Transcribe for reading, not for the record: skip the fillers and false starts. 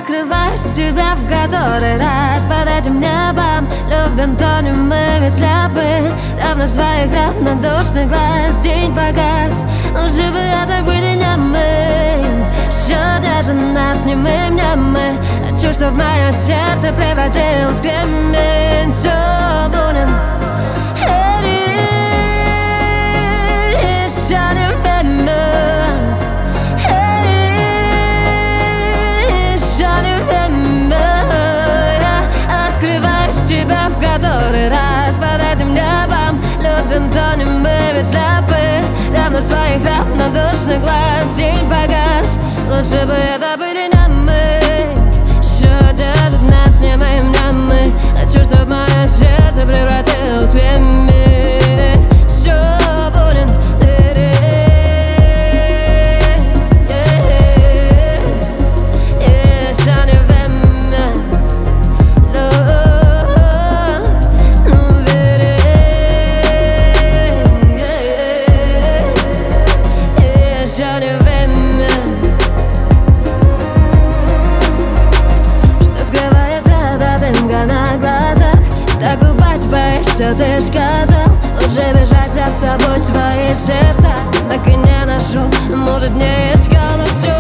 Открываешь себя в который раз под этим небом. Любим, тонем, мы ведь слепы, равно своих равнодушных глаз. День погас, лучше бы это были не мы. Еще держит нас немым, не мы. Хочу, чтоб мое сердце превратилось в кремень. Все будет еще не время. Тебя в который раз под этим небом. Любим, тонем, мы ведь слепы, равно своих равнодушных глаз. День погас, лучше бы это были не мы. Еще держит нас немым, не мы. Хочу, чтоб мое сердце превратилось в кремень. Все будет еще не время. Что скрывает эта дымка на глазах? Так упасть боишься, ты сказал. Лучше бежать, взяв с собой свои сердца. Так и не нашел, может, не искал, но все